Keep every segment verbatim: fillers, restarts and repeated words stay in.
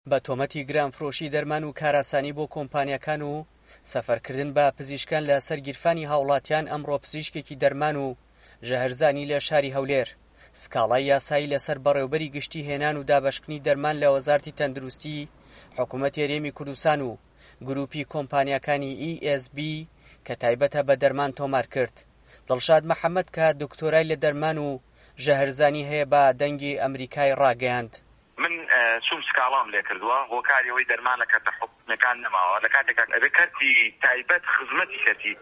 بە تۆمەتی گرانفرۆشی دەرمان و کاراسانی بۆ کۆمپانیاکان و سەفەرکردن بە پزیشکان لە سەر گیرفانی هاوڵاتیان ئەمڕۆ پزیشکێکی دەرمان و ژەهرزانی لە شاری هەولێر سکاڵای یاسایی لەسەر بەڕێوەبەری گشتی هێنان و دابەشکردنی دەرمان لە وەزارەتی تەندروستی حکوومەتی هەرێمی کوردستان و گروپی کۆمپانیاکانی ئی ئێس بی کە تایبەتە بە دەرمان تۆمار کرد. دڵشاد محەممەد کە دکتۆرای لە دەرمان و ژەهرزانی هەیە بە دەنگی ئەمریکای ڕاگەیاند. من چوم سکاڵام لێ کردووە هۆکاریەوەی دەرمان لە کاتە حکومەکان نەماوە لە کاتێکا کەرتی تایبەت خزمەتی کەرتی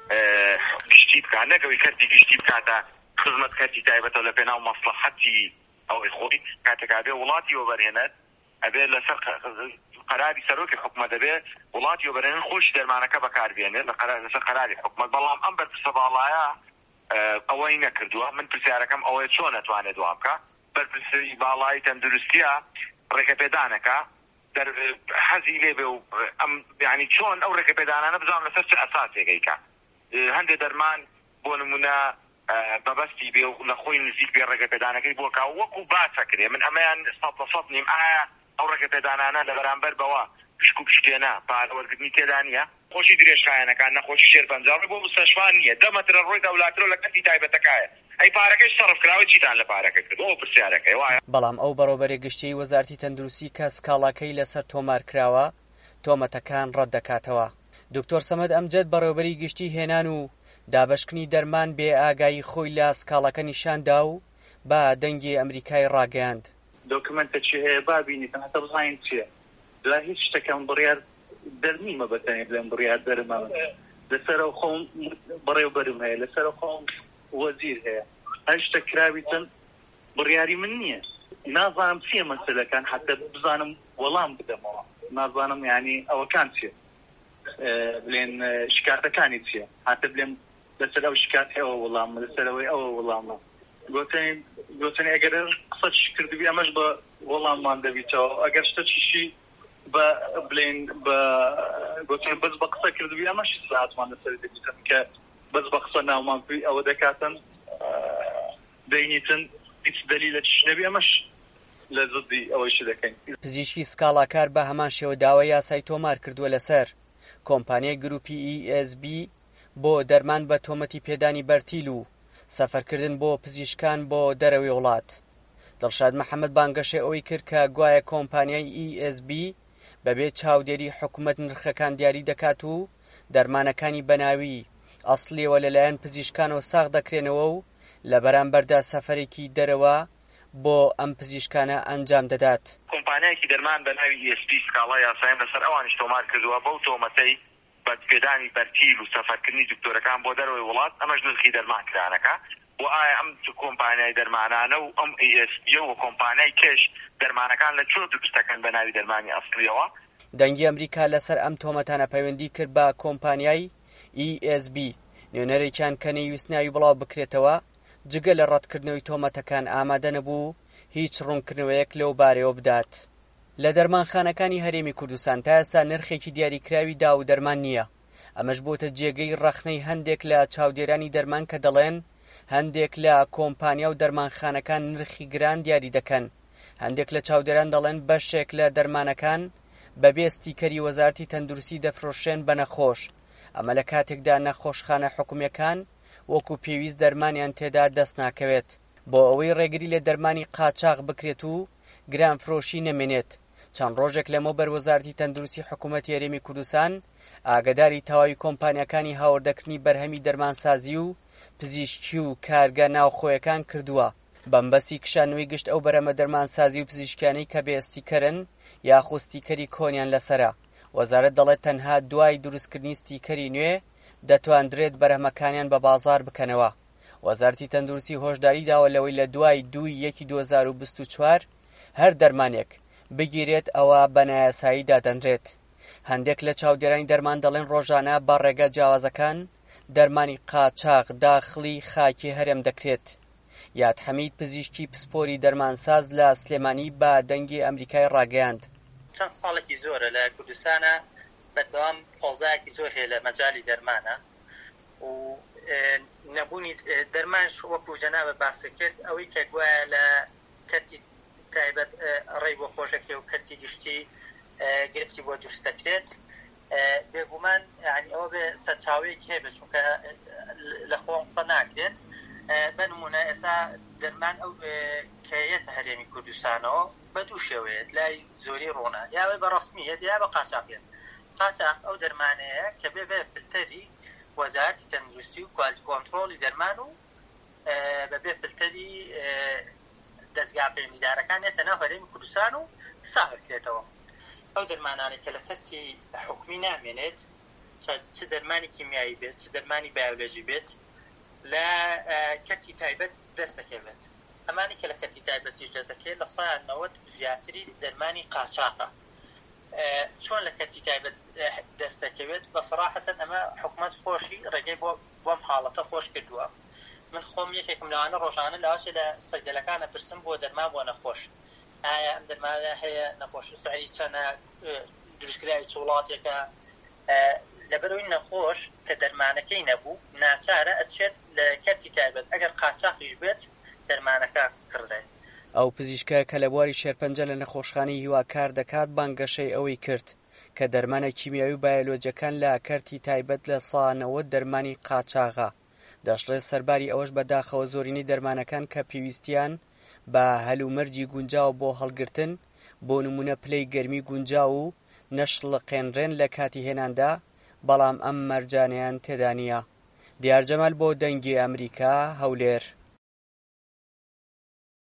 گشتی بکات نەکەوەی کەرتی گشتی بکاتە خزمەت کەرتی تایبەتەوە لە پێناو مەسلەحەتی ئەوەی خۆی کاتێکا بێ وڵاتی وەبەرهێنێت ئەبێ لەسەر قەراری سەرۆکی حکومەت دەبێ وڵاتی وەبەرهێنن خۆشی دەرمانەکە بەکاربێنێت لەسەر قەراری حکومەت. بەڵام ئەم بەرپرسە باڵایە ئەوەی نەکردووە. من پرسیارەکەم ئەوەیە چۆن نەتوانێت دوام بکە. بەرپرسی باڵای تەندروستیە ڕێگەپێدانەکە حەزی لێ بێ و ئەم یعنی چۆن ئەو ڕێگەپێدانانە بزانم لەسەر چه ئەساسێکەیکە. هەندێک دەرمان بۆ نمونە بەبەستی بێ و لە خۆی نزیک بێ ڕێگەپێدانەکەی بۆ کا وەکو باسەکرێ. من ئەمەیان سەد لە سەد نیم ئایا ئەو ڕێگەپێدانانە لە بەرامبەر بەوە پشک و پشکێنە پارەوەرگرتنی تێدا نییە. خۆشی درێژخایەنەکان نەخۆشی شێرپەنجاڕی بۆ مستەشفان نییە. دە مەترە ڕۆی دەولاترۆ لە کەرتی تایبەتەکایە. ئەی پارەکەش سەرف کراوە چیتان لە پارەکە کرد ئەو پرسیارەکەی وایە. بەڵام ئەو بەڕێوەبەری گشتی وەزارەتی تەندروستی کە سکاڵاکەی لەسەر تۆمار کراوە تۆمەتەکان ڕەت دەکاتەوە. دکتۆر سەمەد ئەمجەد بەڕێوەبەری گشتی هێنان و دابەشکردنی دەرمان بێ ئاگایی خۆی لە سکاڵەکە نیشاندا و بە دەنگی ئەمریکای ڕاگەیاند. دۆکمنتێکی هەیە بابینیتن هەتە بزانین چییە. لا هیچ شتێکم بڕیار دەرنیمە بەتەنێ بڵێم بڕیار دەرمە لەسەرەوە خۆم بەڕێوەبەرم هەیە لەسەرە خۆم وەزیر هەیە هەر شتە کراویتن بڕیاری من نییە. نازانم چییە مەسەلەکان حتى بزانم وەڵام بدەمەوە. نازانم یعنی ئەوەکان چییە بڵێن شکاتەکانی چییە حتى بڵێم لەسەر ئەو شکاتی ئەوە وەڵامە لەسەرەوەی ئەوە وەڵامە. گوتنی ئەگەر قسەش کردبی ئەمەش بە وەڵاممان دەبیتەوە. ئەگەر شتە چیشی بە بڵێن بە گوتنی بەس بە قسە کردبی ئەمەش ساعتمان لەسەر دەبیتن کە بەس بە قسە ناومان پێی ئەوە دەکاتن دەینیتن هیچ دەلیلە چش نەبی ئەمەش لە زدی ئەوەیش دەکەین. پزیشکی سکاڵاکار بە هەمان شێوە داوای یاسای تۆمار کردووە لەسەر کۆمپانیای گروپی ئی ئێس بی بۆ دەرمان بە تۆمەتی پێدانی بەرتیل و سەفەرکردن بۆ پزیشکان بۆ دەرەوەی وڵات. دڵشاد محەممەد بانگەشێ ئەوەی کرد کە گوایە کۆمپانیای ئی ئێس بی بەبێ چاودێری حکوومەت نرخەکان دیاری دەکات و دەرمانەکانی بەناوی ئەسڵیەوە لەلایەن پزیشکانەوە ساغ دەکرێنەوە و لە بەرامبەردا سەفەرێکی دەرەوە بۆ ئەم پزیشکانە ئەنجام دەدات. کۆمپانیایەکی دەرمان بە ناوی ئی ئێس بی سکاڵای یاسایی لەسەر ئەوانش تۆمار کردووە بەو تۆمەتەی بەپێدانی بەرتیل و سەفەرکردنی دکتۆرەکان بۆ دەرەوەی وڵات ئەمەش نرخی دەرمان کرانەکە و ئایا ئەم کۆمپانیای دەرمانانە و ئەم ئی ئێس بی و کۆمپانیای کێش دەرمانەکان لە چۆن دروستەکەن بە ناوی دەرمانی ئەسڵیەوە. دەنگی ئەمریکا لەسەر ئەم تۆمەتانە پەیوەندی کرد بە کۆمپانیای ئی ئێس بی نوێنەرێکیان کە نەیویست ناوی بڵاو بکرێتەوە جگە لە ڕەتکردنەوەی تۆمەتەکان ئامادە نەبوو هیچ ڕوونکردنەوەیەک لەو بارەوە بدات. لە دەرمانخانەکانی هەرێمی کوردستان تا ئێستا نرخێکی دیاریکراوی دا و دەرمان نییە. ئەمەش بۆتە جێگەی ڕەخنەی هەندێک لە چاودێرانی دەرمان کە دەڵێن هەندێک لە کۆمپانیا و دەرمانخانەکان نرخی گران دیاری دەکەن. هەندێک لە چاودێران دەڵێن بەشێک لە دەرمانەکان بەبێ ستیکەری وەزارەتی تەندروستی دەفرۆشێن بە نەخۆش. ئەمە لە کاتێکدا نەخۆشخانە حکوومیەکان وەکو پێویست دەرمانیان تێدا دەست ناکەوێت بۆ ئەوەی ڕێگری لە دەرمانی قاچاق بکرێت و گرانفرۆشی نەمێنێت. چەند ڕۆژێک لەمەوبەر وەزارەتی تەندروستی حکوومەتی هەرێمی کوردستان ئاگاداری تەواوی کۆمپانیەکانی هاوردەکردنی بەرهەمی دەرمانسازی و پزیشکی و کارگە ناوخۆیەکان کردووە بەمبەستی کشانەوەی گشت ئەو بەرەمە دەرمانسازی و پزیشکیانەی کە بێ ستیکەرن یاخۆ ستیکەری کۆنیان لەسەرە. وەزارەت دەڵێت تەنها دوای دروستکردنی ستیکەری نوێ دەتواندرێت بەرهەمەکانیان بە بازار بکەنەوە. وەزارەتی تەندروستی هۆشداری داوە لەوەی لە دوای دووی یەکی دوو هەزار و بیست و چوار هەر دەرمانێک بگیرێت ئەوە بە نایاسایی دادەنرێت. هەندێک لە چاودێرانی دەرمان دەڵێن ڕۆژانە بە ڕێگە جیاوازەکان دەرمانی قاچاق داخڵی خاکی هەرێم دەکرێت. یاد حەمید پزیشکی پسپۆری دەرمانساز لە سلێمانی بە دەنگی ئەمریکای ڕاگەیاند. چەند ساڵێکی زۆرە لە کوردستانە بەردەوام قۆزایەکی زۆر هەیە لە مەجالی دەرمانە و نەبوونی دەرمانش وەکو جەنابە باسی کرد ئەوەی کە گوایە لە کەرتی تایبەت ڕێی بۆ خۆشەکرێ و کەرتی گشتی گرفتی بۆ دوورستەکرێت بێگومان یعنی ئەوە بێ سەرچاوەیەکی هەیە چونکە لە خۆم قسە ناکرێت بە نمونە ئێستا دەرمان ئەو کەیەتە هەرێمی کوردستانەوە بە دوو شێوەیەت لای زۆری ڕۆنا یا بە ڕەسمیەت یا بە قاچاقیەت. قاچاق ئەو دەرمانەیە کە بێ بێ فلتەری وەزارەتی تەندروستی و کوالیتی کۆنتڕۆڵی دەرمان و بەبێ فلتەری دەستگا پەیوەندیدارەکان هێتە ناو هەرێمی کوردستان و ساغرکرێتەوە. ئەو دەرمانانە کە لە کەرتی حکومی نامێنێت چ دەرمانی کیمیایی بێت چ دەرمانی بایۆلۆژی بێت لە کەرتی تایبەت دەست دەکەوێت. ئەمانی کە لە کەرتی تایبەتیش دەست دەکەوێت لە سەد و نەوەت زیاتری دەرمانی قاچاقە. چۆن لە کەرتی تایبەت دەست دەکەوێت بەسەراحەتەن ئەمە حکومەت خۆشی ڕێگەی بۆ بۆم حاڵەتە خۆش کردووە. من خۆم یەکێکم لەوانە ڕۆژانە لەواشێ لە سەیدەلەکانە پرسم بۆ دەرمان بۆ نەخۆش ئایا ئەم دەرمانە هەیە نەخۆش سعی چەنە دروستکراوی چ وڵاتێکە لەبەرەوەی نەخۆش کە دەرمانەکەی نەبوو ناچارە ئەچێت لە کەرتی تایبەت ئەگەر قاچاقیش بێت دەرمانەکە کڕدێت. ئەو پزیشکە کە لە بواری شێرپەنجە لە نەخۆشخانەی هیواکار دەکات بانگەشەی ئەوەی کرد کە دەرمانە کیمیاوی و بایۆلۆجیەکان لە کەرتی تایبەت لە سانەوە دەرمانی قاچاغا دەشڵێت سەرباری ئەوەش بەداخەوە زۆرینەی دەرمانەکان کە پێویستیان بە هەلومەرجی گونجاو بۆ هەڵگرتن بۆ نمونە پلەی گەرمی گونجاو و نەشڵقێنرێن لە کاتی هێناندا بەڵام ئەم مەرجانیان تێدا نییە. دیار جەمال بۆ دەنگی ئەمریکا هەولێر.